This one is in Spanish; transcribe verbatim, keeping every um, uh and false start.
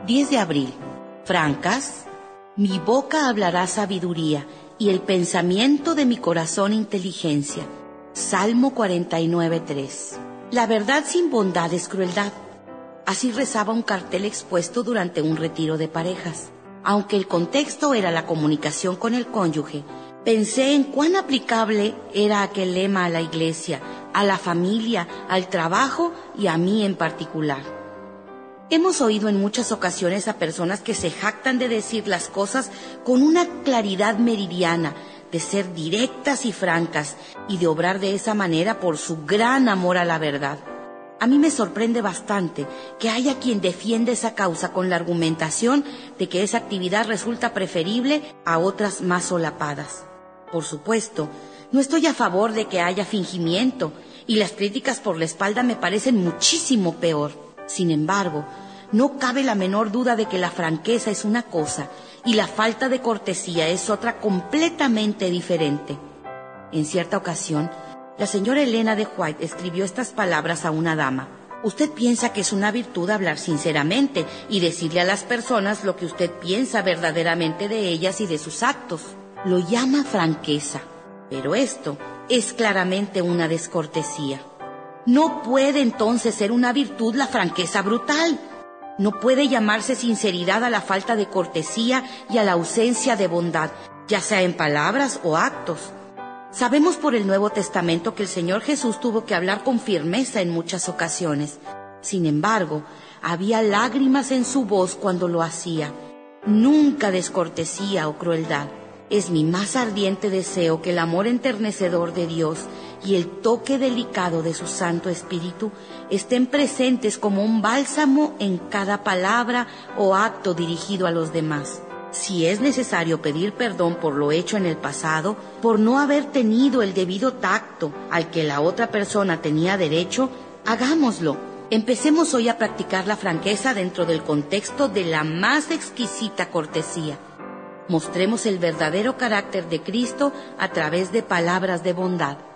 diez de abril. Francas, mi boca hablará sabiduría y el pensamiento de mi corazón inteligencia. Salmo cuarenta y nueve, tres. La verdad sin bondad es crueldad. Así rezaba un cartel expuesto durante un retiro de parejas. Aunque el contexto era la comunicación con el cónyuge, pensé en cuán aplicable era aquel lema a la iglesia, a la familia, al trabajo y a mí en particular. Hemos oído en muchas ocasiones a personas que se jactan de decir las cosas con una claridad meridiana, de ser directas y francas y de obrar de esa manera por su gran amor a la verdad. A mí me sorprende bastante que haya quien defiende esa causa con la argumentación de que esa actividad resulta preferible a otras más solapadas. Por supuesto, no estoy a favor de que haya fingimiento y las críticas por la espalda me parecen muchísimo peor. Sin embargo, no cabe la menor duda de que la franqueza es una cosa y la falta de cortesía es otra completamente diferente. En cierta ocasión, la señora Elena de White escribió estas palabras a una dama. Usted piensa que es una virtud hablar sinceramente y decirle a las personas lo que usted piensa verdaderamente de ellas y de sus actos. Lo llama franqueza, pero esto es claramente una descortesía. No puede entonces ser una virtud la franqueza brutal. No puede llamarse sinceridad a la falta de cortesía y a la ausencia de bondad, ya sea en palabras o actos. Sabemos por el Nuevo Testamento que el Señor Jesús tuvo que hablar con firmeza en muchas ocasiones. Sin embargo, había lágrimas en su voz cuando lo hacía. Nunca descortesía o crueldad. Es mi más ardiente deseo que el amor enternecedor de Dios y el toque delicado de su Santo Espíritu estén presentes como un bálsamo en cada palabra o acto dirigido a los demás. Si es necesario pedir perdón por lo hecho en el pasado, por no haber tenido el debido tacto al que la otra persona tenía derecho, hagámoslo. Empecemos hoy a practicar la franqueza dentro del contexto de la más exquisita cortesía. Mostremos el verdadero carácter de Cristo a través de palabras de bondad.